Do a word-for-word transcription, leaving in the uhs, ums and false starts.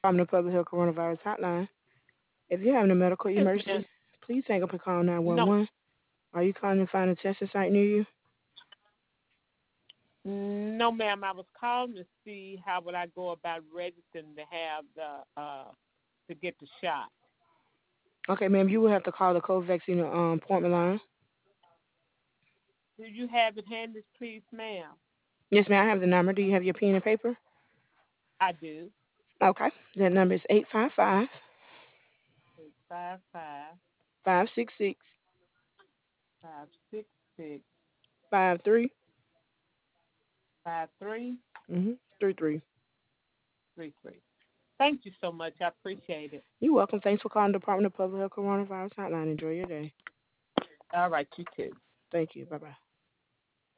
Department of Public Health Coronavirus Hotline. If you're having a medical Yes, ma'am. emergency, please hang up and call No, nine one one. Are you calling to find a testing site near you? no, ma'am. I was calling to see how would I go about registering to have the uh to get the shot. Okay, ma'am, you will have to call the COVID vaccine um, appointment line. Do you have it handy, please, ma'am? Yes, ma'am, I have the number. Do you have your pen and paper? I do. Okay, that number is eight five five, It's five five five six six, five six six five three five three mm-hmm, three three. three three. Thank you so much. I appreciate it. You're welcome. Thanks for calling the Department of Public Health Coronavirus Hotline. Enjoy your day. All right, you too. Thank you. Bye bye.